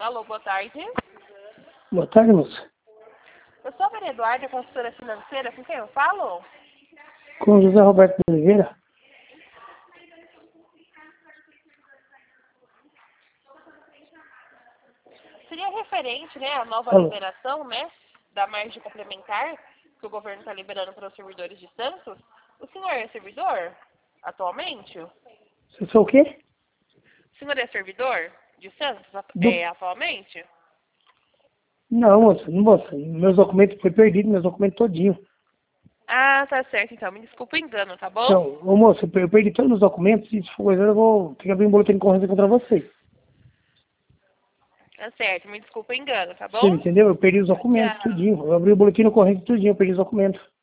Alô, boa tarde. Boa tarde, moça. Eu sou a Maria Eduarda, consultora financeira. Com quem eu falo? Com o José Roberto de Oliveira. Seria referente, né, à nova Alô. liberação, né, da margem complementar que o governo está liberando para os servidores de Santos. O senhor é servidor atualmente? Você sou o quê? O senhor é servidor de Santos Do... atualmente? Não, moça. Meus documentos foi perdido, meus documentos todinho. Ah, tá certo, então. Me desculpa o engano, tá bom? Então, ô moça, eu perdi todos os meus documentos e se for coisa eu vou ter que abrir um boletim de ocorrência contra você. Tá certo, me desculpa o engano, tá Você bom? entendeu? Eu perdi os documentos Tchau. tudinho. Eu abri o boletim de ocorrência tudinho, eu perdi os documentos.